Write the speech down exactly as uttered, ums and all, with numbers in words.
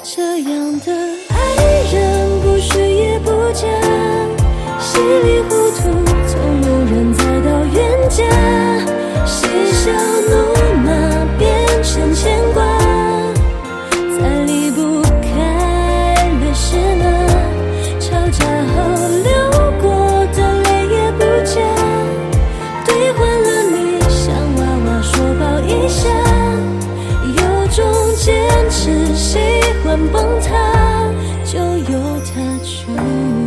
这样的爱人不虚也不假，稀里糊涂从路人再到冤家，嬉笑怒骂变成牵挂，再离不开的是那吵架后流过的泪也不假，兑换了你像娃娃说抱一下，有种坚持喜欢崩塌，就由它出